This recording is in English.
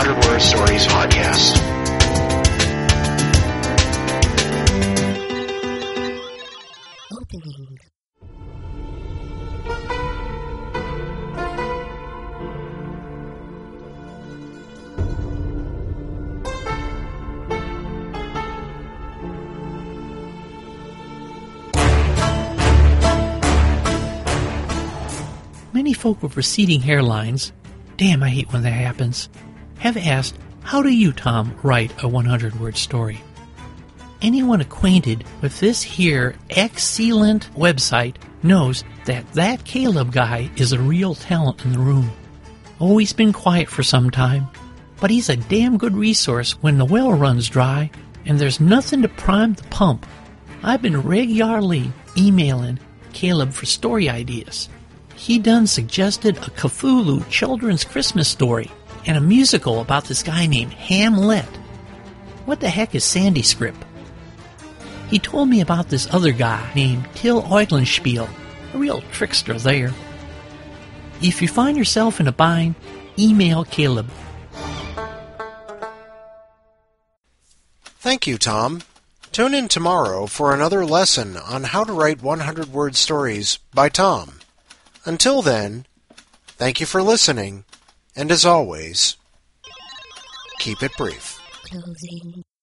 100 Word Stories podcast. Opening. Many folk with receding hairlines, damn, I hate when that happens, have asked, how do you, Tom, write a 100-word story? Anyone acquainted with this here excellent website knows that Caleb guy is a real talent in the room. Oh, he's been quiet for some time, but he's a damn good resource when the well runs dry and there's nothing to prime the pump. I've been regularly emailing Caleb for story ideas. He done suggested a Cthulhu children's Christmas story and a musical about this guy named Hamlet. What the heck is Sandy Script? He told me about this other guy named Till Eulenspiel, a real trickster there. If you find yourself in a bind, email Caleb. Thank you, Tom. Tune in tomorrow for another lesson on how to write 100-word stories by Tom. Until then, thank you for listening, and as always, keep it brief. Closing.